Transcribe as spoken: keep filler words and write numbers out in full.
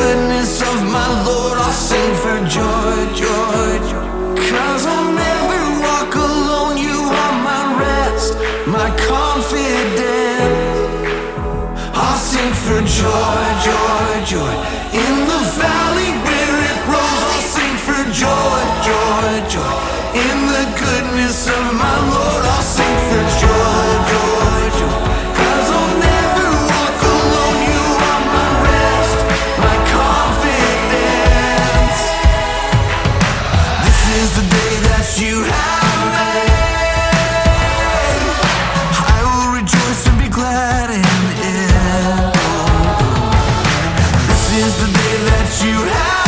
goodness of my Lord, I'll sing for joy, joy, joy. Cause I'll never walk alone, you are my rest, my confidence. I'll sing for joy, joy, joy. In the valley where it grows, I'll sing for joy, joy, joy. In the goodness of my Lord, I'll sing for joy, joy, joy. Cause I'll never walk alone, you are my rest, my confidence. This is the day that you have made. I will rejoice and be glad in it. This is the day that you have